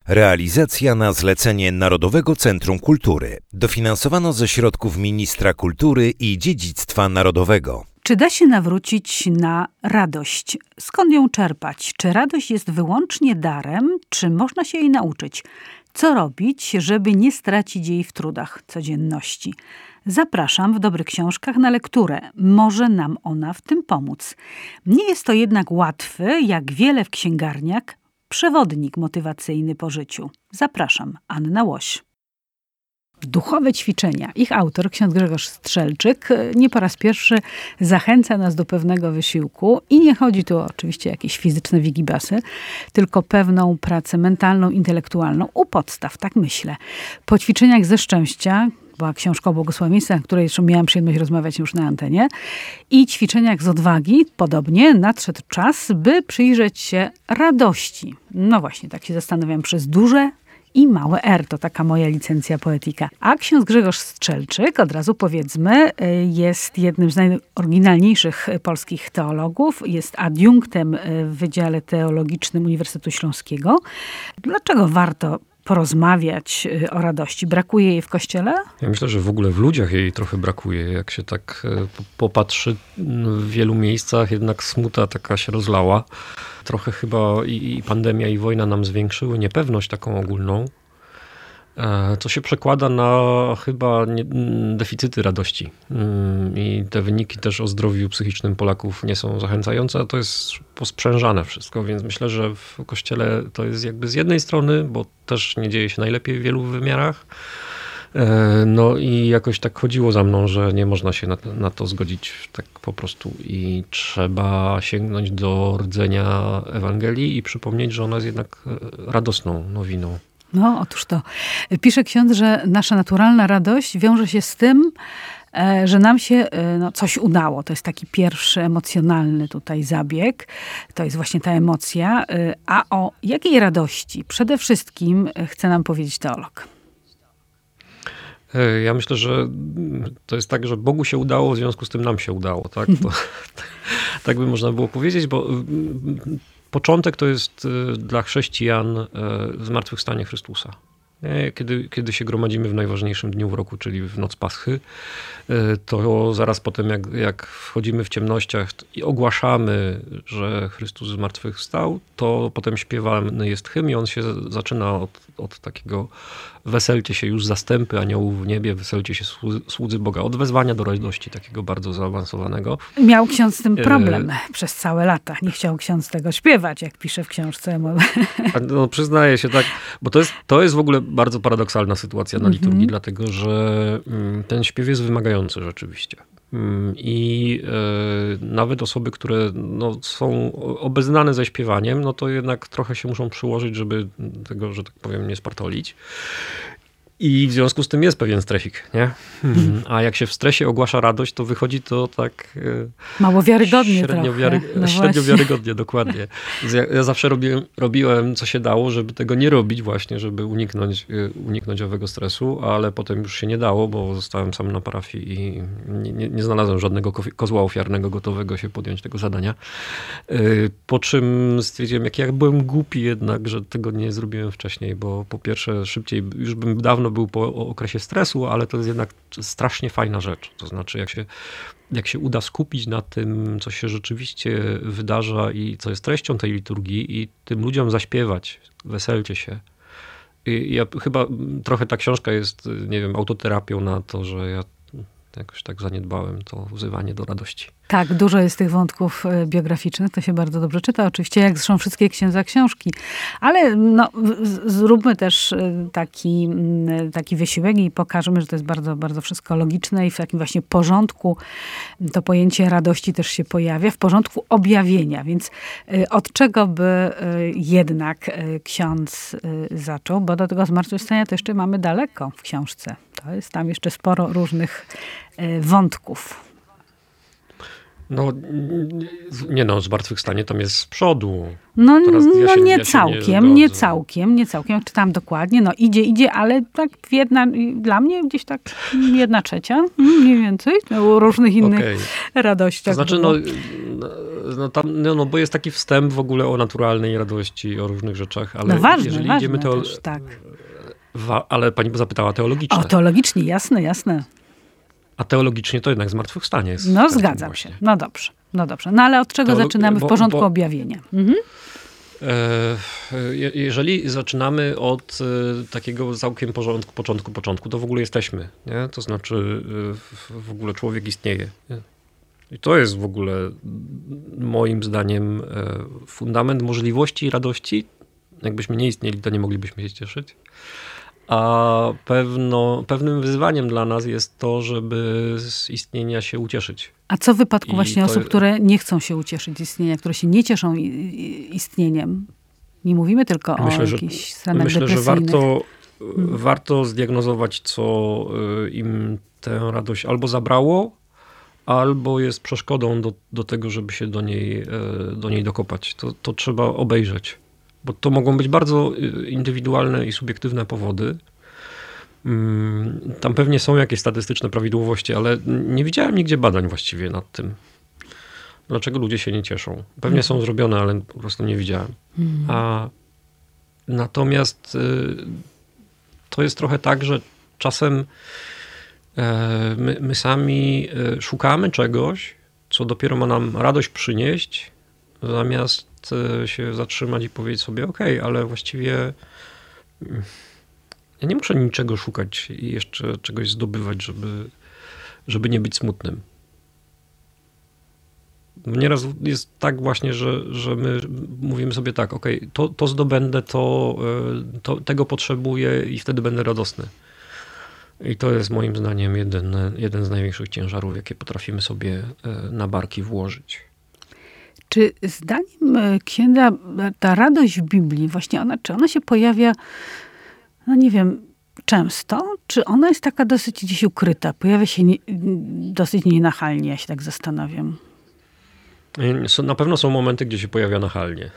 Realizacja na zlecenie Narodowego Centrum Kultury. Dofinansowano ze środków Ministra Kultury i Dziedzictwa Narodowego. Czy da się nawrócić na radość? Skąd ją czerpać? Czy radość jest wyłącznie darem, czy można się jej nauczyć? Co robić, żeby nie stracić jej w trudach codzienności? Zapraszam w Dobrych Książkach na lekturę. Może nam ona w tym pomóc. Nie jest to jednak łatwy, jak wiele w księgarniach, przewodnik motywacyjny po życiu. Zapraszam, Anna Łoś. Duchowe ćwiczenia. Ich autor, ksiądz Grzegorz Strzelczyk, nie po raz pierwszy zachęca nas do pewnego wysiłku i nie chodzi tu oczywiście o jakieś fizyczne wigibasy, tylko pewną pracę mentalną, intelektualną u podstaw, tak myślę. Po ćwiczeniach ze szczęścia, była książka o błogosławieństwach, o której jeszcze miałam przyjemność rozmawiać już na antenie, i ćwiczeniach z odwagi, podobnie nadszedł czas, by przyjrzeć się radości. No właśnie, tak się zastanawiam, przez duże i małe R, to taka moja licencja poetyka. A ksiądz Grzegorz Strzelczyk, od razu powiedzmy, jest jednym z najoryginalniejszych polskich teologów, jest adiunktem w Wydziale Teologicznym Uniwersytetu Śląskiego. Dlaczego warto porozmawiać o radości? Brakuje jej w Kościele? Ja myślę, że w ogóle w ludziach jej trochę brakuje. Jak się tak popatrzy, w wielu miejscach jednak smuta taka się rozlała. Trochę chyba i pandemia, i wojna nam zwiększyły niepewność taką ogólną, co się przekłada na chyba deficyty radości. I te wyniki też o zdrowiu psychicznym Polaków nie są zachęcające, a to jest posprzężane wszystko, więc myślę, że w Kościele to jest jakby z jednej strony, bo też nie dzieje się najlepiej w wielu wymiarach, no i jakoś tak chodziło za mną, że nie można się na to zgodzić tak po prostu i trzeba sięgnąć do rdzenia Ewangelii i przypomnieć, że ona jest jednak radosną nowiną. No, otóż to. Pisze ksiądz, że nasza naturalna radość wiąże się z tym, że nam się coś udało. To jest taki pierwszy emocjonalny tutaj zabieg. To jest właśnie ta emocja. A o jakiej radości przede wszystkim chce nam powiedzieć teolog? Ja myślę, że to jest tak, że Bogu się udało, w związku z tym nam się udało. Tak, tak by można było powiedzieć, bo początek to jest dla chrześcijan zmartwychwstanie Chrystusa. Kiedy się gromadzimy w najważniejszym dniu w roku, czyli w noc Paschy, to zaraz potem jak wchodzimy w ciemnościach i ogłaszamy, że Chrystus zmartwychwstał, to potem śpiewany jest hymn i on się zaczyna od takiego weselcie się już zastępy aniołów w niebie, weselcie się słudzy Boga, od wezwania do radości takiego bardzo zaawansowanego. Miał ksiądz z tym problem przez całe lata. Nie chciał ksiądz tego śpiewać, jak pisze w książce. No, przyznaję się tak, bo to jest w ogóle bardzo paradoksalna sytuacja na liturgii, dlatego że ten śpiew jest wymagający rzeczywiście. I nawet osoby, które są obeznane ze śpiewaniem, no to jednak trochę się muszą przyłożyć, żeby tego, że tak powiem, nie spartolić. I w związku z tym jest pewien stresik, nie? A jak się w stresie ogłasza radość, to wychodzi to tak mało wiarygodnie średnio wiarygodnie, dokładnie. Więc ja zawsze robiłem, co się dało, żeby tego nie robić właśnie, żeby uniknąć owego stresu, ale potem już się nie dało, bo zostałem sam na parafii i nie znalazłem żadnego kozła ofiarnego gotowego się podjąć tego zadania. Po czym stwierdziłem, jak ja byłem głupi jednak, że tego nie zrobiłem wcześniej, bo po pierwsze szybciej, już bym dawno był po okresie stresu, ale to jest jednak strasznie fajna rzecz. To znaczy, jak się uda skupić na tym, co się rzeczywiście wydarza i co jest treścią tej liturgii i tym ludziom zaśpiewać, weselcie się. I ja chyba trochę ta książka jest, nie wiem, autoterapią na to, że ja jakoś tak zaniedbałem to wzywanie do radości. Tak, dużo jest tych wątków biograficznych, to się bardzo dobrze czyta. Oczywiście, jak zresztą wszystkie księdza książki. Ale zróbmy też taki wysiłek i pokażemy, że to jest bardzo, bardzo wszystko logiczne i w takim właśnie porządku to pojęcie radości też się pojawia, w porządku objawienia. Więc od czego by jednak ksiądz zaczął? Bo do tego zmartwychwstania to jeszcze mamy daleko w książce. To jest tam jeszcze sporo różnych wątków. Zmartwychwstanie tam jest z przodu. Nie całkiem. Czytam dokładnie. Idzie, ale tak dla mnie gdzieś tak 1/3, mniej więcej, o różnych innych radościach. To znaczy, No bo jest taki wstęp w ogóle o naturalnej radości, o różnych rzeczach, ale No ważne, jeżeli ważne idziemy też, tak. Ale pani zapytała teologicznie. O, teologicznie, jasne. A teologicznie to jednak zmartwychwstanie jest. No zgadzam się. No dobrze. No ale od czego zaczynamy w porządku objawienia? Mhm. Jeżeli zaczynamy od takiego całkiem początku, to w ogóle jesteśmy. Nie? To znaczy w ogóle człowiek istnieje. Nie? I to jest w ogóle moim zdaniem fundament możliwości i radości. Jakbyśmy nie istnieli, to nie moglibyśmy się cieszyć. A pewnym wyzwaniem dla nas jest to, żeby z istnienia się ucieszyć. A co w wypadku właśnie osób, które nie chcą się ucieszyć z istnienia, które się nie cieszą istnieniem? Nie mówimy tylko o jakichś stanach depresyjnych. Że warto zdiagnozować, co im tę radość albo zabrało, albo jest przeszkodą do tego, żeby się do niej dokopać. To trzeba obejrzeć. Bo to mogą być bardzo indywidualne i subiektywne powody. Tam pewnie są jakieś statystyczne prawidłowości, ale nie widziałem nigdzie badań właściwie nad tym. Dlaczego ludzie się nie cieszą? Pewnie są zrobione, ale po prostu nie widziałem. Natomiast to jest trochę tak, że czasem my sami szukamy czegoś, co dopiero ma nam radość przynieść, zamiast się zatrzymać i powiedzieć sobie, okej, ale właściwie ja nie muszę niczego szukać i jeszcze czegoś zdobywać, żeby nie być smutnym. Nieraz jest tak właśnie, że my mówimy sobie tak, okej, to zdobędę, tego potrzebuję i wtedy będę radosny. I to jest moim zdaniem jeden z największych ciężarów, jakie potrafimy sobie na barki włożyć. Czy zdaniem księdza ta radość w Biblii, właśnie czy ona się pojawia, no nie wiem, często? Czy ona jest taka dosyć gdzieś ukryta? Pojawia się dosyć nienachalnie, ja się tak zastanawiam. Na pewno są momenty, gdzie się pojawia nachalnie.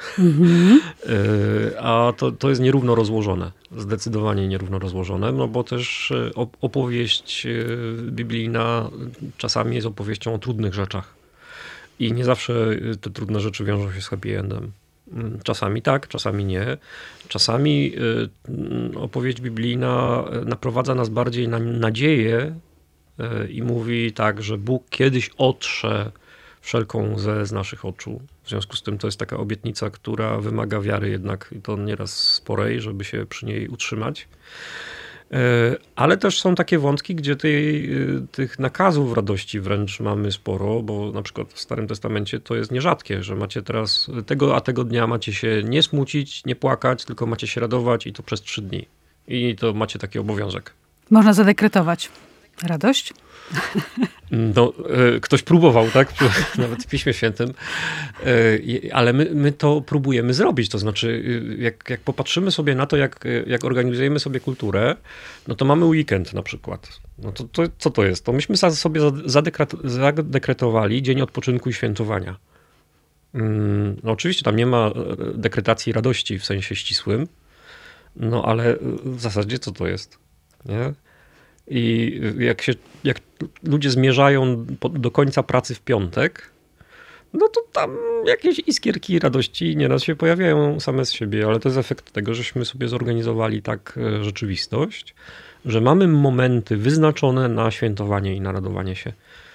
A to jest nierówno rozłożone. Zdecydowanie nierówno rozłożone, no bo też opowieść biblijna czasami jest opowieścią o trudnych rzeczach. I nie zawsze te trudne rzeczy wiążą się z happy endem. Czasami tak, czasami nie. Czasami opowieść biblijna naprowadza nas bardziej na nadzieję i mówi tak, że Bóg kiedyś otrze wszelką łzę z naszych oczu. W związku z tym to jest taka obietnica, która wymaga wiary jednak, i to nieraz sporej, żeby się przy niej utrzymać. Ale też są takie wątki, gdzie tych nakazów radości wręcz mamy sporo, bo na przykład w Starym Testamencie to jest nierzadkie, że macie teraz tego dnia macie się nie smucić, nie płakać, tylko macie się radować i to przez 3 dni. I to macie taki obowiązek. Można zadekretować radość? No, ktoś próbował, tak? Nawet w Piśmie Świętym. Ale my to próbujemy zrobić. To znaczy, jak popatrzymy sobie na to, jak organizujemy sobie kulturę, no to mamy weekend na przykład. No to co to jest? To myśmy sobie zadekretowali dzień odpoczynku i świętowania. No oczywiście tam nie ma dekretacji radości w sensie ścisłym, no ale w zasadzie co to jest? Nie? I jak ludzie zmierzają do końca pracy w piątek, no to tam jakieś iskierki radości nieraz się pojawiają same z siebie, ale to jest efekt tego, żeśmy sobie zorganizowali tak rzeczywistość, że mamy momenty wyznaczone na świętowanie i na radowanie się.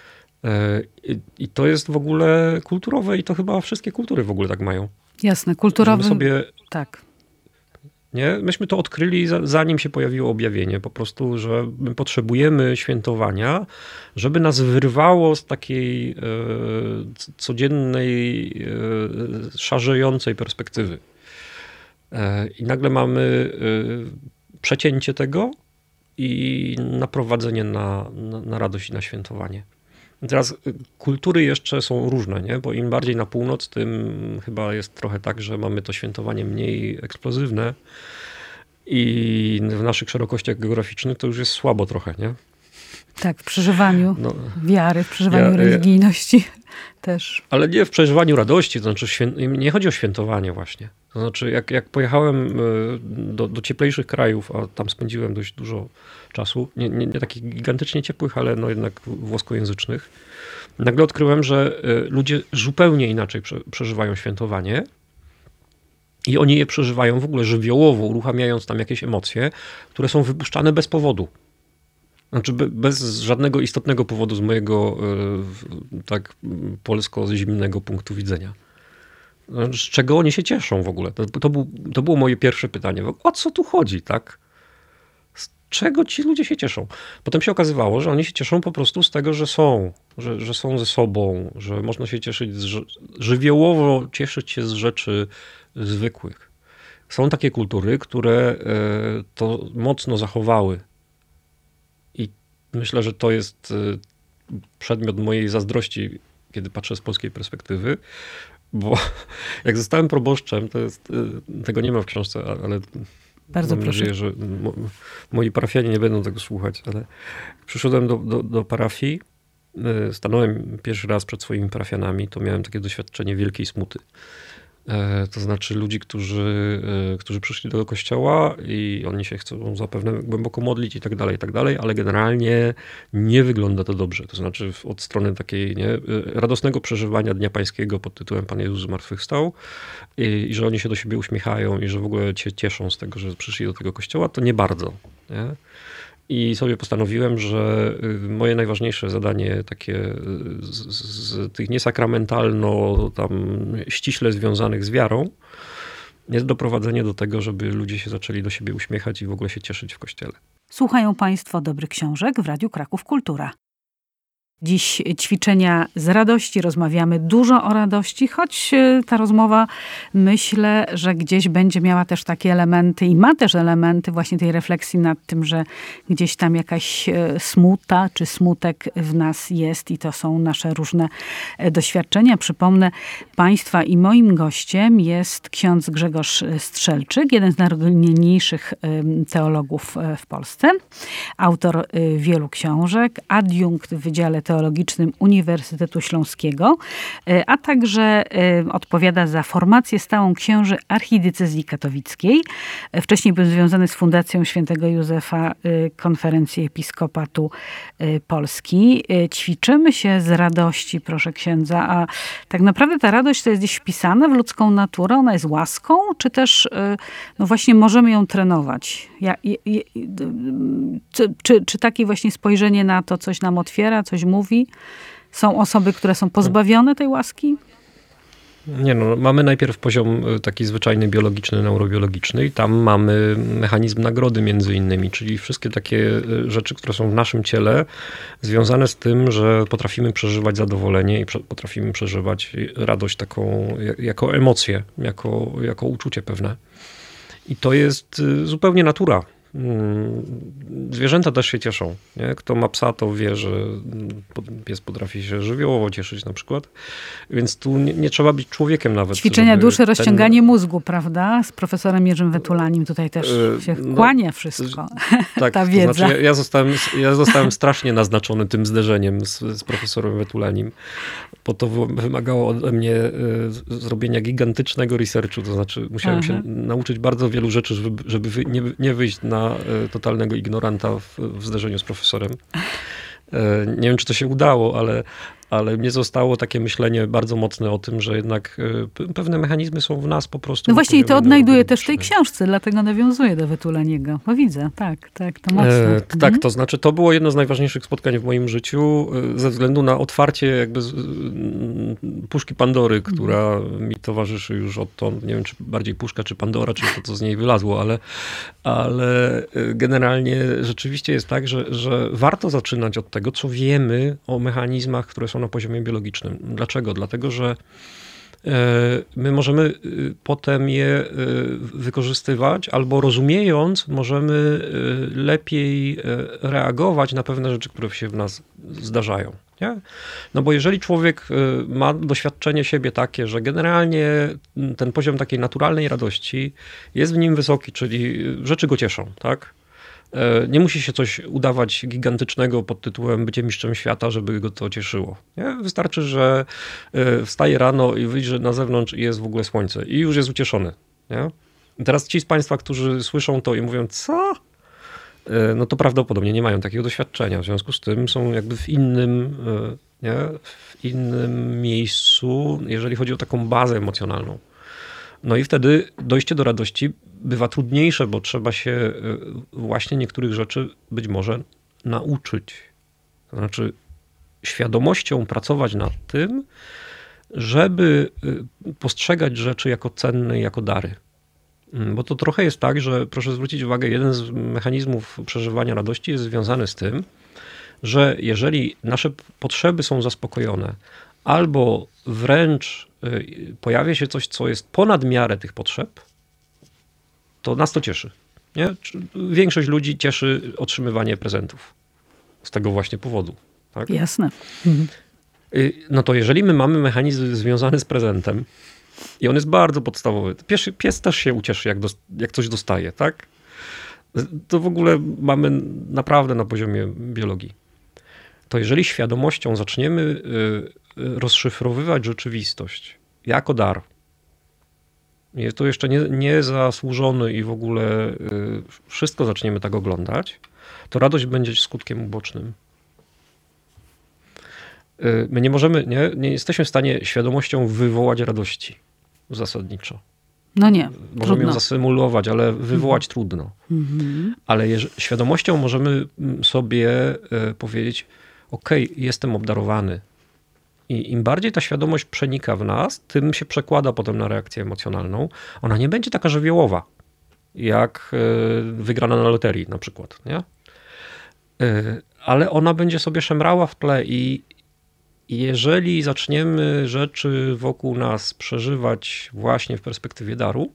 I to jest w ogóle kulturowe i to chyba wszystkie kultury w ogóle tak mają. Jasne, kulturowe. Tak. Nie? Myśmy to odkryli zanim się pojawiło objawienie. Po prostu, że my potrzebujemy świętowania, żeby nas wyrwało z takiej codziennej, szarzejącej perspektywy. I nagle mamy przecięcie tego i naprowadzenie na radość i na świętowanie. Teraz kultury jeszcze są różne, nie? Bo im bardziej na północ, tym chyba jest trochę tak, że mamy to świętowanie mniej eksplozywne i w naszych szerokościach geograficznych to już jest słabo trochę, nie? Tak, w przeżywaniu wiary, w przeżywaniu religijności też. Ale nie w przeżywaniu radości, to znaczy nie chodzi o świętowanie właśnie. To znaczy jak pojechałem do cieplejszych krajów, a tam spędziłem dość dużo czasu, nie takich gigantycznie ciepłych, ale no jednak włoskojęzycznych, nagle odkryłem, że ludzie zupełnie inaczej przeżywają świętowanie i oni je przeżywają w ogóle żywiołowo, uruchamiając tam jakieś emocje, które są wypuszczane bez powodu. Znaczy bez żadnego istotnego powodu z mojego tak polsko-zimnego punktu widzenia. Z czego oni się cieszą w ogóle? To było moje pierwsze pytanie. O co tu chodzi, tak? Z czego ci ludzie się cieszą? Potem się okazywało, że oni się cieszą po prostu z tego, że są ze sobą, że można się cieszyć, żywiołowo cieszyć się z rzeczy zwykłych. Są takie kultury, które to mocno zachowały. I myślę, że to jest przedmiot mojej zazdrości, kiedy patrzę z polskiej perspektywy, bo jak zostałem proboszczem, tego nie ma w książce, ale bardzo mam proszę. nadzieję, że moi parafianie nie będą tego słuchać, ale przyszedłem do parafii, stanąłem pierwszy raz przed swoimi parafianami, to miałem takie doświadczenie wielkiej smuty. To znaczy ludzi, którzy przyszli do kościoła i oni się chcą zapewne głęboko modlić i tak dalej, ale generalnie nie wygląda to dobrze. To znaczy od strony takiej radosnego przeżywania Dnia Pańskiego pod tytułem Pan Jezus zmartwychwstał i że oni się do siebie uśmiechają i że w ogóle się cieszą z tego, że przyszli do tego kościoła, to nie bardzo. Nie? I sobie postanowiłem, że moje najważniejsze zadanie takie z tych niesakramentalno tam ściśle związanych z wiarą jest doprowadzenie do tego, żeby ludzie się zaczęli do siebie uśmiechać i w ogóle się cieszyć w kościele. Słuchają Państwo dobrych książek w Radiu Kraków Kultura. Dziś ćwiczenia z radości, rozmawiamy dużo o radości, choć ta rozmowa myślę, że gdzieś będzie miała też takie elementy i ma też elementy właśnie tej refleksji nad tym, że gdzieś tam jakaś smuta czy smutek w nas jest i to są nasze różne doświadczenia. Przypomnę Państwa i moim gościem jest ksiądz Grzegorz Strzelczyk, jeden z najrozumniejszych teologów w Polsce, autor wielu książek, adiunkt w Wydziale Teologicznym Uniwersytetu Śląskiego, a także odpowiada za formację stałą księży archidiecezji katowickiej. Wcześniej był związany z Fundacją Świętego Józefa Konferencji Episkopatu Polski. Ćwiczymy się z radości, proszę księdza, a tak naprawdę ta radość to jest gdzieś wpisana w ludzką naturę, ona jest łaską, czy też no właśnie możemy ją trenować? Czy takie właśnie spojrzenie na to coś nam otwiera, coś mówi? Są osoby, które są pozbawione tej łaski? Nie no, mamy najpierw poziom taki zwyczajny biologiczny, neurobiologiczny i tam mamy mechanizm nagrody między innymi, czyli wszystkie takie rzeczy, które są w naszym ciele związane z tym, że potrafimy przeżywać zadowolenie i potrafimy przeżywać radość taką jako emocję, jako uczucie pewne. I to jest zupełnie natura. Zwierzęta też się cieszą. Nie? Kto ma psa, to wie, że pies potrafi się żywiołowo cieszyć na przykład. Więc tu nie trzeba być człowiekiem nawet. Ćwiczenia duszy, rozciąganie mózgu, prawda? Z profesorem Jerzym Wetulanim tutaj też się kłania wszystko. Tak, ta wiedza. To znaczy ja zostałem strasznie naznaczony tym zderzeniem z profesorem Wetulanim, bo to wymagało ode mnie zrobienia gigantycznego researchu. To znaczy musiałem się nauczyć bardzo wielu rzeczy, żeby nie wyjść na totalnego ignoranta w zderzeniu z profesorem. Nie wiem, czy to się udało, ale mnie zostało takie myślenie bardzo mocne o tym, że jednak pewne mechanizmy są w nas po prostu. No właśnie i to odnajduję też w tej książce, dlatego nawiązuję do Wetulaniego. Bo widzę, tak, to mocno. Tak, to znaczy to było jedno z najważniejszych spotkań w moim życiu ze względu na otwarcie jakby puszki Pandory, która mi towarzyszy już odtąd. Nie wiem, czy bardziej puszka, czy Pandora, czy to, co z niej wylazło, ale generalnie rzeczywiście jest tak, że warto zaczynać od tego, co wiemy o mechanizmach, które są na poziomie biologicznym. Dlaczego? Dlatego, że my możemy potem je wykorzystywać, albo rozumiejąc, możemy lepiej reagować na pewne rzeczy, które się w nas zdarzają. Nie? No bo jeżeli człowiek ma doświadczenie siebie takie, że generalnie ten poziom takiej naturalnej radości jest w nim wysoki, czyli rzeczy go cieszą, tak? Nie musi się coś udawać gigantycznego pod tytułem bycie mistrzem świata, żeby go to cieszyło. Nie? Wystarczy, że wstaje rano i wyjdzie na zewnątrz i jest w ogóle słońce i już jest ucieszony. Nie? I teraz ci z państwa, którzy słyszą to i mówią, co? No to prawdopodobnie nie mają takiego doświadczenia. W związku z tym są jakby w innym miejscu, jeżeli chodzi o taką bazę emocjonalną. No i wtedy dojście do radości bywa trudniejsze, bo trzeba się właśnie niektórych rzeczy być może nauczyć. To znaczy świadomością pracować nad tym, żeby postrzegać rzeczy jako cenne, jako dary. Bo to trochę jest tak, że proszę zwrócić uwagę, jeden z mechanizmów przeżywania radości jest związany z tym, że jeżeli nasze potrzeby są zaspokojone, albo wręcz pojawia się coś, co jest ponad miarę tych potrzeb, to nas to cieszy. Nie? Większość ludzi cieszy otrzymywanie prezentów z tego właśnie powodu. Tak? Jasne. No to jeżeli my mamy mechanizm związany z prezentem i on jest bardzo podstawowy, pies też się ucieszy, jak coś dostaje, tak? To w ogóle mamy naprawdę na poziomie biologii. To jeżeli świadomością zaczniemy rozszyfrowywać rzeczywistość jako dar, jest to jeszcze nie zasłużony i w ogóle wszystko zaczniemy tak oglądać, to radość będzie skutkiem ubocznym. My nie jesteśmy w stanie świadomością wywołać radości zasadniczo. No nie, możemy trudno. ją zasymulować, ale wywołać trudno. Ale świadomością możemy sobie powiedzieć, okej, jestem obdarowany. I im bardziej ta świadomość przenika w nas, tym się przekłada potem na reakcję emocjonalną. Ona nie będzie taka żywiołowa, jak wygrana na loterii na przykład. Nie? Ale ona będzie sobie szemrała w tle i jeżeli zaczniemy rzeczy wokół nas przeżywać właśnie w perspektywie daru,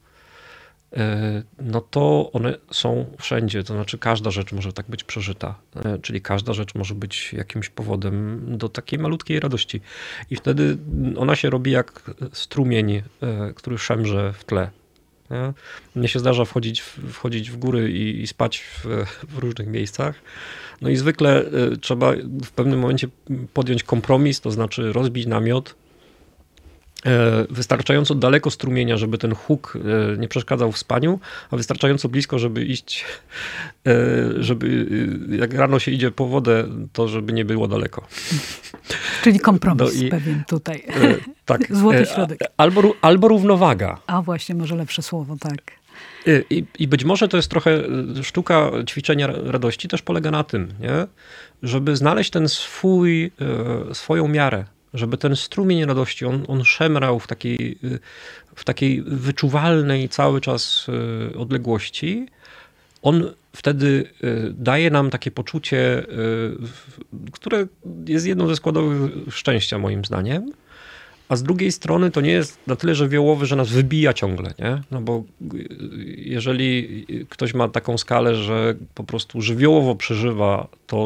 no to one są wszędzie. To znaczy każda rzecz może tak być przeżyta. Czyli każda rzecz może być jakimś powodem do takiej malutkiej radości. I wtedy ona się robi jak strumień, który szemrze w tle. Nie? Mnie się zdarza wchodzić w góry i spać w różnych miejscach. No i zwykle trzeba w pewnym momencie podjąć kompromis, to znaczy rozbić namiot wystarczająco daleko strumienia, żeby ten huk nie przeszkadzał w spaniu, a wystarczająco blisko, żeby iść, żeby jak rano się idzie po wodę, to żeby nie było daleko. Czyli kompromis pewien tutaj. Tak. Złoty środek. Albo równowaga. A właśnie, może lepsze słowo, tak. I być może to jest trochę sztuka ćwiczenia radości, też polega na tym, nie? Żeby znaleźć ten swoją miarę, żeby ten strumień radości, on szemrał w takiej wyczuwalnej cały czas odległości. On wtedy daje nam takie poczucie, które jest jedną ze składowych szczęścia moim zdaniem. A z drugiej strony to nie jest na tyle żywiołowy, że nas wybija ciągle, nie? No bo jeżeli ktoś ma taką skalę, że po prostu żywiołowo przeżywa to,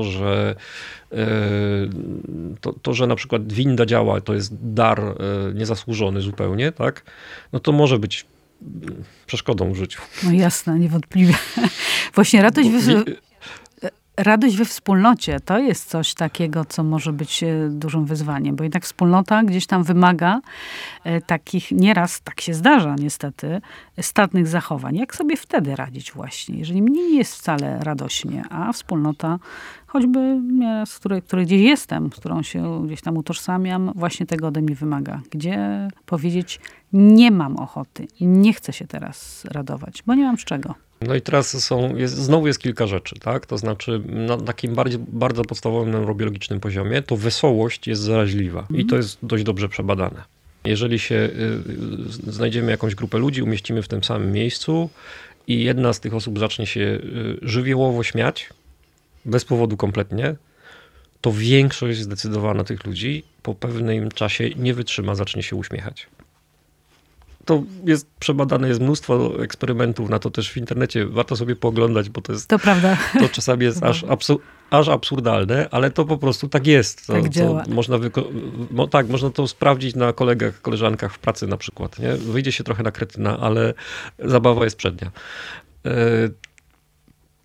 że na przykład winda działa, to jest dar niezasłużony zupełnie, tak? No to może być przeszkodą w życiu. No jasne, niewątpliwie. Właśnie radość we wspólnocie to jest coś takiego, co może być dużym wyzwaniem, bo jednak wspólnota gdzieś tam wymaga takich, nieraz tak się zdarza niestety, stadnych zachowań. Jak sobie wtedy radzić właśnie, jeżeli mnie nie jest wcale radośnie, a wspólnota, choćby z której gdzieś jestem, z którą się gdzieś tam utożsamiam, właśnie tego ode mnie wymaga. Gdzie powiedzieć, nie mam ochoty, nie chcę się teraz radować, bo nie mam z czego. No i teraz znowu jest kilka rzeczy, tak? To znaczy na takim bardzo podstawowym neurobiologicznym poziomie to wesołość jest zaraźliwa i to jest dość dobrze przebadane. Jeżeli się znajdziemy jakąś grupę ludzi, umieścimy w tym samym miejscu i jedna z tych osób zacznie się żywiołowo śmiać, bez powodu kompletnie, to większość zdecydowana tych ludzi po pewnym czasie nie wytrzyma, zacznie się uśmiechać. To jest przebadane, jest mnóstwo eksperymentów na to też w internecie. Warto sobie pooglądać, bo to prawda. To czasami jest aż absurdalne, ale to po prostu tak jest. Tak działa. Można to sprawdzić na kolegach, koleżankach w pracy na przykład. Nie? Wyjdzie się trochę na kretyna, ale zabawa jest przednia.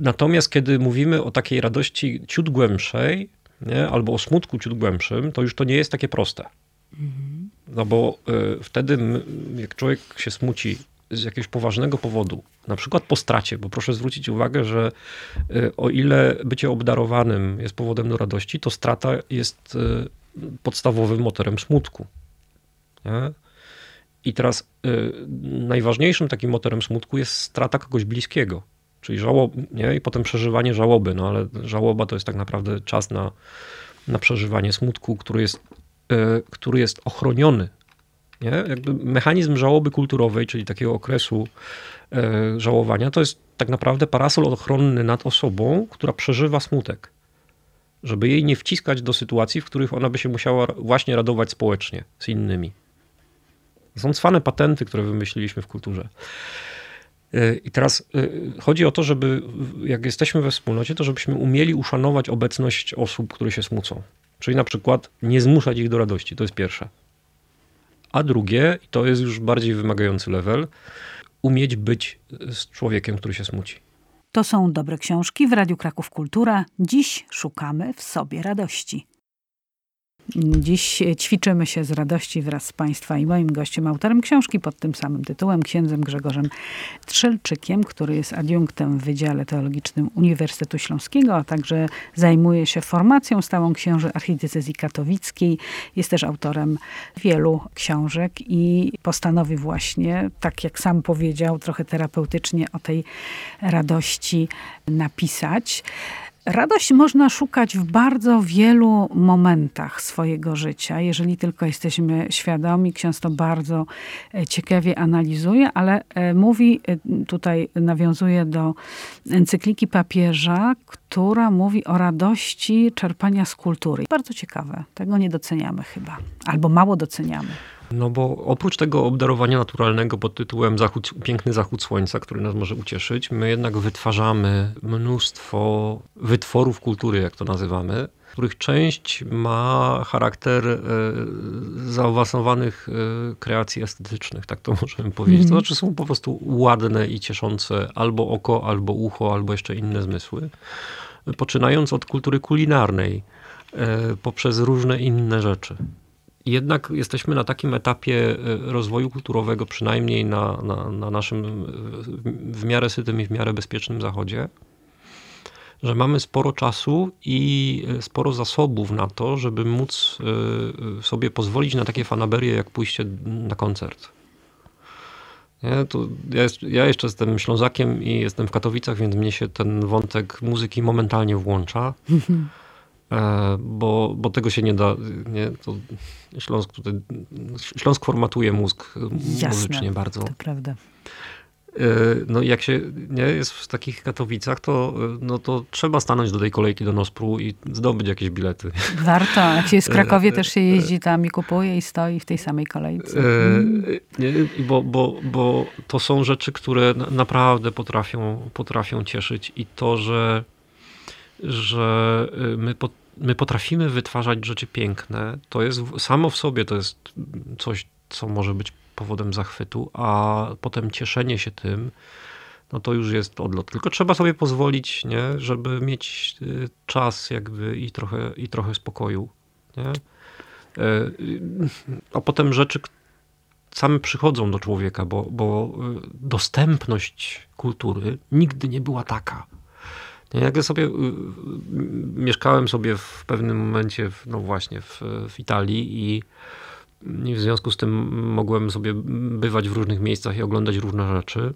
Natomiast kiedy mówimy o takiej radości ciut głębszej, nie? Albo o smutku ciut głębszym, to już to nie jest takie proste. No bo wtedy jak człowiek się smuci z jakiegoś poważnego powodu, na przykład po stracie, bo proszę zwrócić uwagę, że o ile bycie obdarowanym jest powodem do radości, to strata jest podstawowym motorem smutku. Nie? I teraz najważniejszym takim motorem smutku jest strata kogoś bliskiego, czyli nie? I potem przeżywanie żałoby, no ale żałoba to jest tak naprawdę czas na przeżywanie smutku, który jest ochroniony. Nie? Jakby mechanizm żałoby kulturowej, czyli takiego okresu żałowania, to jest tak naprawdę parasol ochronny nad osobą, która przeżywa smutek. Żeby jej nie wciskać do sytuacji, w których ona by się musiała właśnie radować społecznie z innymi. Są cwane patenty, które wymyśliliśmy w kulturze. I teraz chodzi o to, żeby jak jesteśmy we wspólnocie, to żebyśmy umieli uszanować obecność osób, które się smucą. Czyli na przykład nie zmuszać ich do radości, to jest pierwsze. A drugie, i to jest już bardziej wymagający level, umieć być z człowiekiem, który się smuci. To są dobre książki w Radiu Kraków Kultura. Dziś szukamy w sobie radości. Dziś ćwiczymy się z radości wraz z Państwa i moim gościem, autorem książki pod tym samym tytułem, księdzem Grzegorzem Trzelczykiem, który jest adiunktem w Wydziale Teologicznym Uniwersytetu Śląskiego, a także zajmuje się formacją stałą księży archidiecezji katowickiej. Jest też autorem wielu książek i postanowił właśnie, tak jak sam powiedział, trochę terapeutycznie o tej radości napisać. Radość można szukać w bardzo wielu momentach swojego życia, jeżeli tylko jesteśmy świadomi. Ksiądz to bardzo ciekawie analizuje, ale mówi, tutaj nawiązuje do encykliki papieża, która mówi o radości czerpania z kultury. Bardzo ciekawe. Tego nie doceniamy chyba. Albo mało doceniamy. No bo oprócz tego obdarowania naturalnego pod tytułem piękny zachód słońca, który nas może ucieszyć, my jednak wytwarzamy mnóstwo wytworów kultury, jak to nazywamy, których część ma charakter zaawansowanych kreacji estetycznych, tak to możemy powiedzieć. To znaczy są po prostu ładne i cieszące albo oko, albo ucho, albo jeszcze inne zmysły. Poczynając od kultury kulinarnej, poprzez różne inne rzeczy. Jednak jesteśmy na takim etapie rozwoju kulturowego, przynajmniej na naszym w miarę sytym i w miarę bezpiecznym zachodzie, że mamy sporo czasu i sporo zasobów na to, żeby móc sobie pozwolić na takie fanaberie, jak pójście na koncert. Nie? To ja jeszcze jestem Ślązakiem i jestem w Katowicach, więc mnie się ten wątek muzyki momentalnie włącza. Bo tego się nie da, nie? To Śląsk formatuje mózg muzycznie bardzo. To prawda. No i jak się nie jest w takich Katowicach, to trzeba stanąć do tej kolejki do Nospru i zdobyć jakieś bilety. Warto. Jak się jest w Krakowie, też się jeździ tam i kupuje i stoi w tej samej kolejce. Bo to są rzeczy, które naprawdę potrafią cieszyć i to, że my potrafimy wytwarzać rzeczy piękne, to jest samo w sobie, to jest coś, co może być powodem zachwytu, a potem cieszenie się tym, no to już jest odlot. Tylko trzeba sobie pozwolić, nie, żeby mieć czas jakby i trochę spokoju. Nie? A potem rzeczy same przychodzą do człowieka, bo dostępność kultury nigdy nie była taka. Jak ja sobie mieszkałem sobie w pewnym momencie w Italii i w związku z tym mogłem sobie bywać w różnych miejscach i oglądać różne rzeczy.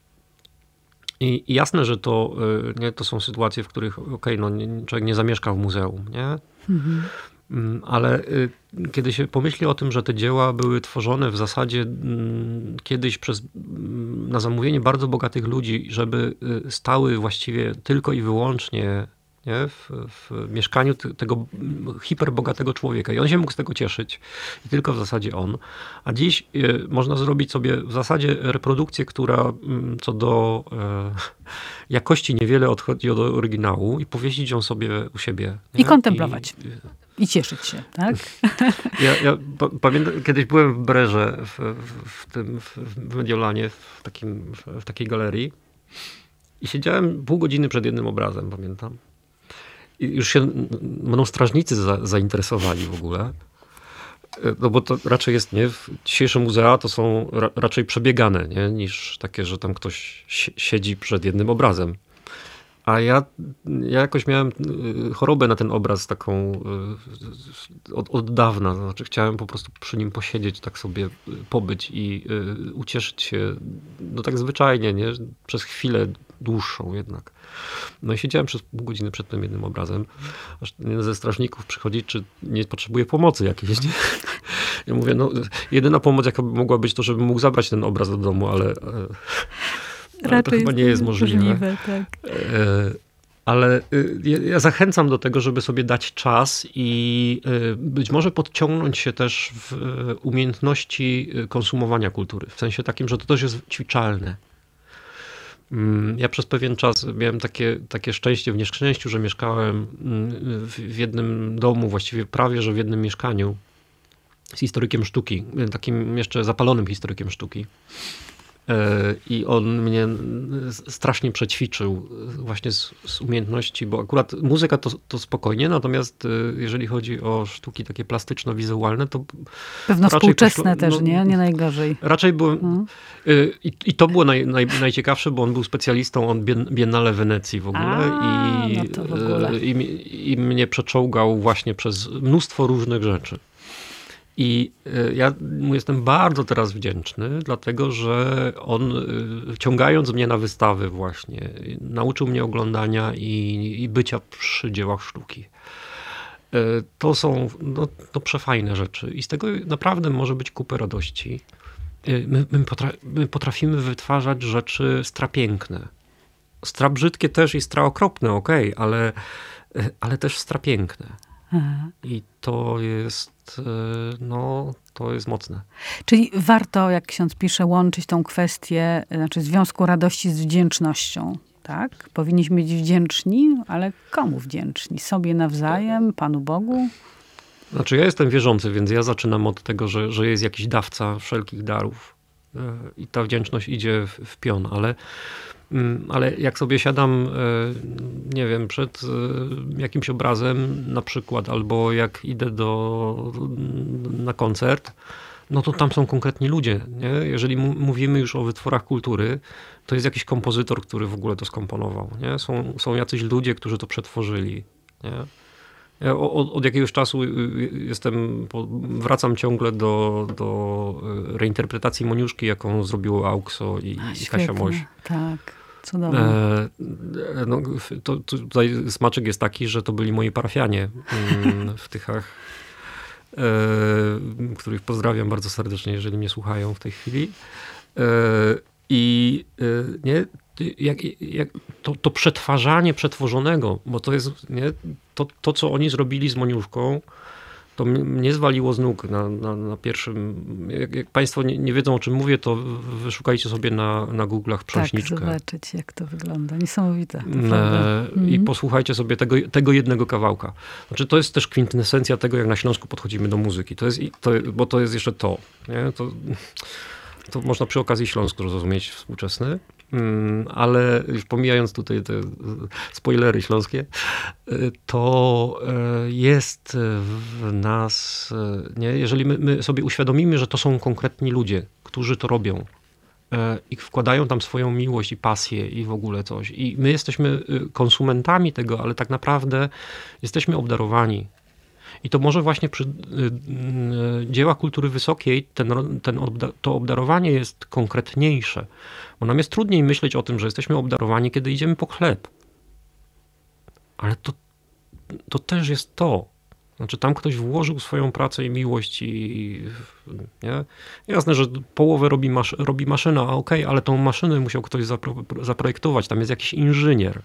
I jasne, że to są sytuacje, w których człowiek nie zamieszka w muzeum, nie? Mhm. Ale kiedy się pomyśli o tym, że te dzieła były tworzone w zasadzie kiedyś na zamówienie bardzo bogatych ludzi, żeby stały właściwie tylko i wyłącznie, nie, w mieszkaniu tego hiperbogatego człowieka i on się mógł z tego cieszyć i tylko w zasadzie on. A dziś można zrobić sobie w zasadzie reprodukcję, która co do jakości niewiele odchodzi od oryginału i powiesić ją sobie u siebie. Nie? I kontemplować. I cieszyć się, tak? Ja pamiętam, kiedyś byłem w Brerze, w Mediolanie, w takiej galerii I siedziałem pół godziny przed jednym obrazem, pamiętam. I już się mną strażnicy zainteresowali w ogóle. No bo to raczej jest, nie? Dzisiejsze muzea to są raczej przebiegane, nie? Niż takie, że tam ktoś siedzi przed jednym obrazem. A ja jakoś miałem chorobę na ten obraz taką od dawna. Znaczy chciałem po prostu przy nim posiedzieć, tak sobie pobyć i ucieszyć się, no tak zwyczajnie, nie? Przez chwilę dłuższą jednak. No i siedziałem przez pół godziny przed tym jednym obrazem, aż jeden ze strażników przychodzi, czy nie potrzebuje pomocy jakiejś, nie? Ja mówię, no jedyna pomoc jaka by mogła być to, żebym mógł zabrać ten obraz do domu, ale to chyba nie jest możliwe. Tak. Ale ja zachęcam do tego, żeby sobie dać czas i być może podciągnąć się też w umiejętności konsumowania kultury. W sensie takim, że to też jest ćwiczalne. Ja przez pewien czas miałem takie szczęście w nieszczęściu, że mieszkałem w jednym domu, właściwie prawie że w jednym mieszkaniu z historykiem sztuki, takim jeszcze zapalonym historykiem sztuki. I on mnie strasznie przećwiczył właśnie z umiejętności, bo akurat muzyka to spokojnie, natomiast jeżeli chodzi o sztuki takie plastyczno-wizualne, to pewno współczesne też, nie? Nie najgorzej. Raczej byłem... I to było najciekawsze, bo on był specjalistą od Biennale Wenecji w ogóle. I mnie przeczołgał właśnie przez mnóstwo różnych rzeczy. I ja mu jestem bardzo teraz wdzięczny, dlatego że on, ciągając mnie na wystawy właśnie, nauczył mnie oglądania i bycia przy dziełach sztuki. To są to przefajne rzeczy i z tego naprawdę może być kupę radości. My potrafimy wytwarzać rzeczy strapiękne. Strabrzydkie też i straokropne, okej, ale też strapiękne. I to jest mocne. Czyli warto, jak ksiądz pisze, łączyć tą kwestię, znaczy związku radości z wdzięcznością, tak? Powinniśmy być wdzięczni, ale komu wdzięczni? Sobie nawzajem, Panu Bogu? Znaczy ja jestem wierzący, więc ja zaczynam od tego, że jest jakiś dawca wszelkich darów i ta wdzięczność idzie w pion, ale jak sobie siadam, nie wiem, przed jakimś obrazem na przykład, albo jak idę na koncert, no to tam są konkretni ludzie. Nie? Jeżeli mówimy już o wytworach kultury, to jest jakiś kompozytor, który w ogóle to skomponował. Nie? Są jacyś ludzie, którzy to przetworzyli. Nie? Ja od jakiegoś czasu wracam ciągle do reinterpretacji Moniuszki, jaką zrobiło Aukso i Kasia Moś. Tak. Cudownie. Tutaj smaczek jest taki, że to byli moi parafianie w Tychach, których pozdrawiam bardzo serdecznie, jeżeli mnie słuchają w tej chwili. To przetwarzanie przetworzonego, bo to jest to, co oni zrobili z Moniuszką, to mnie zwaliło z nóg na pierwszym... Jak państwo nie wiedzą, o czym mówię, to wyszukajcie sobie na Google'ach Prząśniczkę. Tak, zobaczyć, jak to wygląda. Niesamowite. I posłuchajcie sobie tego jednego kawałka. Znaczy, to jest też kwintesencja tego, jak na Śląsku podchodzimy do muzyki. Bo to jest jeszcze to. Nie? To można przy okazji Śląsku zrozumieć współczesny. Ale już pomijając tutaj te spoilery śląskie, to jest w nas, nie? Jeżeli my sobie uświadomimy, że to są konkretni ludzie, którzy to robią i wkładają tam swoją miłość i pasję i w ogóle coś. I my jesteśmy konsumentami tego, ale tak naprawdę jesteśmy obdarowani. I to może właśnie przy dziełach kultury wysokiej to obdarowanie jest konkretniejsze. Bo nam jest trudniej myśleć o tym, że jesteśmy obdarowani, kiedy idziemy po chleb. Ale to też jest to. Znaczy tam ktoś włożył swoją pracę i miłość nie? Jasne, że połowę robi maszyna, okej, ale tą maszynę musiał ktoś zaprojektować. Tam jest jakiś inżynier,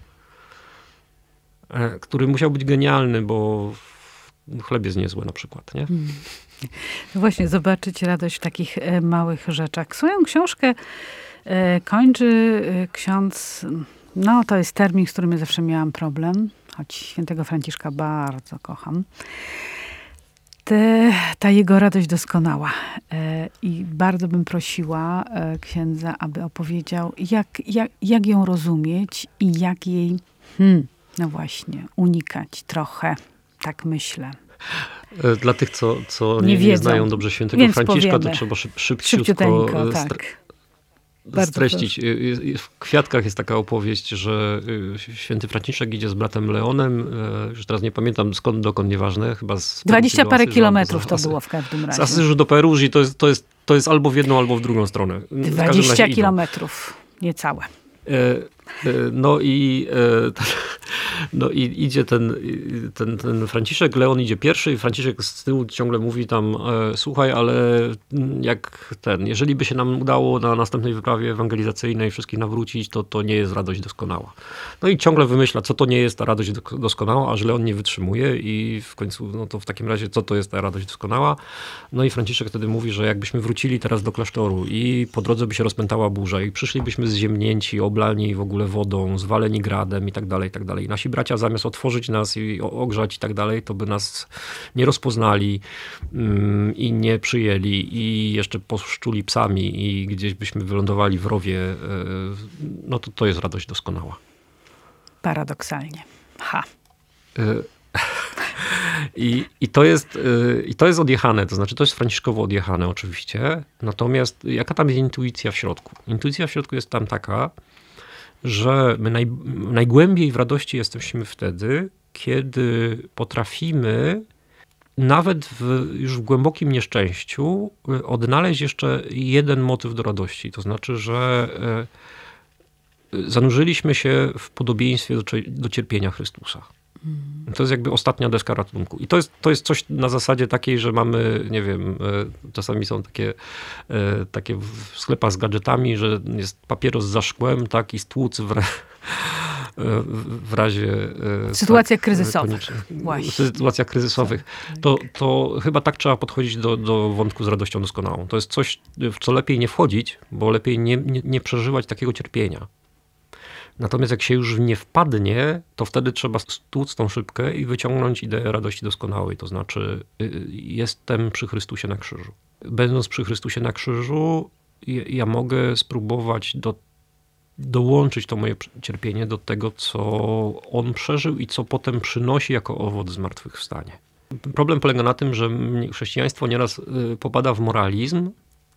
który musiał być genialny, bo chleb jest niezły na przykład, nie? No właśnie, zobaczyć radość w takich małych rzeczach. Swoją książkę kończy ksiądz, to jest termin, z którym ja zawsze miałam problem, choć świętego Franciszka bardzo kocham. ta jego radość doskonała. I bardzo bym prosiła księdza, aby opowiedział, jak ją rozumieć i jak jej, no właśnie, unikać trochę. Tak myślę. Dla tych, co nie znają dobrze świętego Więc Franciszka, powiemy. to trzeba szybciutko tak. streścić. W Kwiatkach jest taka opowieść, że święty Franciszek idzie z bratem Leonem, już teraz nie pamiętam skąd, dokąd, nieważne, chyba z 20 parę Asyżu, kilometrów to było w każdym razie. Z Asyżu do Perugi to jest albo w jedną, albo w drugą stronę. 20 kilometrów, niecałe. No i idzie ten Franciszek, Leon idzie pierwszy i Franciszek z tyłu ciągle mówi tam, słuchaj, ale jeżeli by się nam udało na następnej wyprawie ewangelizacyjnej wszystkich nawrócić, to nie jest radość doskonała. No i ciągle wymyśla, co to nie jest ta radość doskonała, aż Leon nie wytrzymuje i w końcu, no to w takim razie, co to jest ta radość doskonała? No i Franciszek wtedy mówi, że jakbyśmy wrócili teraz do klasztoru i po drodze by się rozpętała burza i przyszlibyśmy zziemnięci, oblani w ogóle wodą, zwaleni gradem i tak dalej, i tak dalej. Nasi bracia zamiast otworzyć nas i ogrzać i tak dalej, to by nas nie rozpoznali i nie przyjęli i jeszcze poszczuli psami i gdzieś byśmy wylądowali w rowie. No to jest radość doskonała. Paradoksalnie. I to jest odjechane, to znaczy to jest franciszkowo odjechane oczywiście. Natomiast jaka tam jest intuicja w środku? Intuicja w środku jest tam taka, że my najgłębiej w radości jesteśmy wtedy, kiedy potrafimy nawet już w głębokim nieszczęściu odnaleźć jeszcze jeden motyw do radości. To znaczy, że zanurzyliśmy się w podobieństwie do cierpienia Chrystusa. To jest jakby ostatnia deska ratunku. I to jest coś na zasadzie takiej, że mamy, nie wiem, czasami są takie w sklepach z gadżetami, że jest papieros za szkłem, tak, i stłuc w razie sytuacjach kryzysowych. W sytuacjach kryzysowych. To chyba tak trzeba podchodzić do wątku z radością doskonałą. To jest coś, w co lepiej nie wchodzić, bo lepiej nie przeżywać takiego cierpienia. Natomiast jak się już nie wpadnie, to wtedy trzeba stłuc tą szybkę i wyciągnąć ideę radości doskonałej. To znaczy, jestem przy Chrystusie na krzyżu. Będąc przy Chrystusie na krzyżu, ja mogę spróbować dołączyć to moje cierpienie do tego, co On przeżył i co potem przynosi jako owoc zmartwychwstanie. Problem polega na tym, że chrześcijaństwo nieraz popada w moralizm,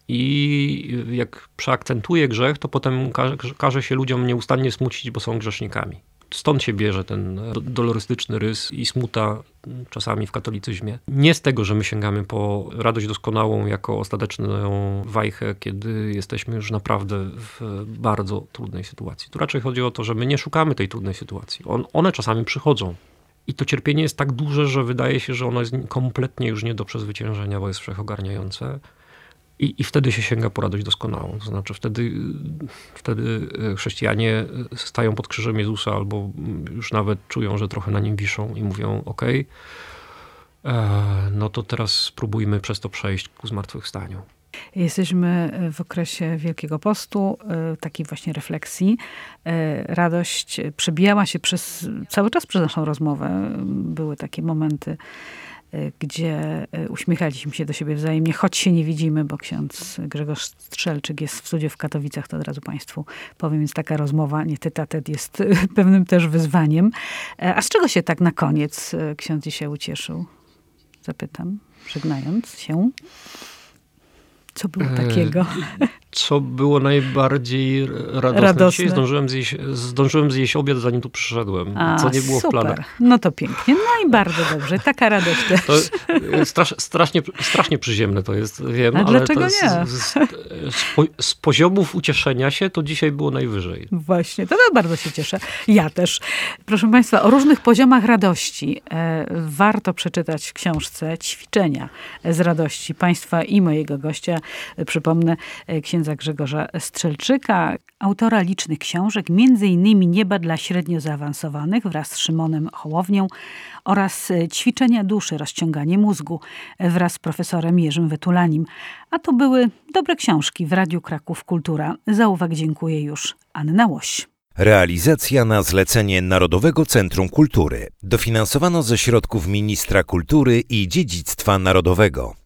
i jak przeakcentuje grzech, to potem każe się ludziom nieustannie smucić, bo są grzesznikami. Stąd się bierze ten dolorystyczny rys i smuta czasami w katolicyzmie. Nie z tego, że my sięgamy po radość doskonałą jako ostateczną wajchę, kiedy jesteśmy już naprawdę w bardzo trudnej sytuacji. Tu raczej chodzi o to, że my nie szukamy tej trudnej sytuacji. One czasami przychodzą. I to cierpienie jest tak duże, że wydaje się, że ono jest kompletnie już nie do przezwyciężenia, bo jest wszechogarniające. I wtedy się sięga po radość doskonałą. To znaczy wtedy chrześcijanie stają pod krzyżem Jezusa albo już nawet czują, że trochę na nim wiszą i mówią, okej, no to teraz spróbujmy przez to przejść ku zmartwychwstaniu. Jesteśmy w okresie Wielkiego Postu, takiej właśnie refleksji. Radość przebijała się cały czas przez naszą rozmowę. Były takie momenty, gdzie uśmiechaliśmy się do siebie wzajemnie, choć się nie widzimy, bo ksiądz Grzegorz Strzelczyk jest w studiu w Katowicach, to od razu Państwu powiem, więc taka rozmowa, nie tête à tête, jest pewnym też wyzwaniem. A z czego się tak na koniec ksiądz dzisiaj ucieszył? Zapytam, żegnając się. Co było takiego? Co było najbardziej radosne? Dzisiaj zdążyłem zjeść obiad, zanim tu przyszedłem. Co nie było super. w planach. No to pięknie. No i bardzo dobrze. Taka radość też. To strasznie przyziemne to jest, wiem. A ale dlaczego to jest, nie? Z poziomów ucieszenia się to dzisiaj było najwyżej. Właśnie. To bardzo się cieszę. Ja też. Proszę Państwa, o różnych poziomach radości warto przeczytać w książce Ćwiczenia z radości Państwa i mojego gościa. Przypomnę, księdza Grzegorza Strzelczyka, autora licznych książek, m.in. Nieba dla średnio zaawansowanych wraz z Szymonem Hołownią oraz Ćwiczenia duszy, rozciąganie mózgu wraz z profesorem Jerzym Wytulanim. A to były dobre książki w Radiu Kraków Kultura. Za uwagę dziękuję już Anna Łoś. Realizacja na zlecenie Narodowego Centrum Kultury. Dofinansowano ze środków Ministra Kultury i Dziedzictwa Narodowego.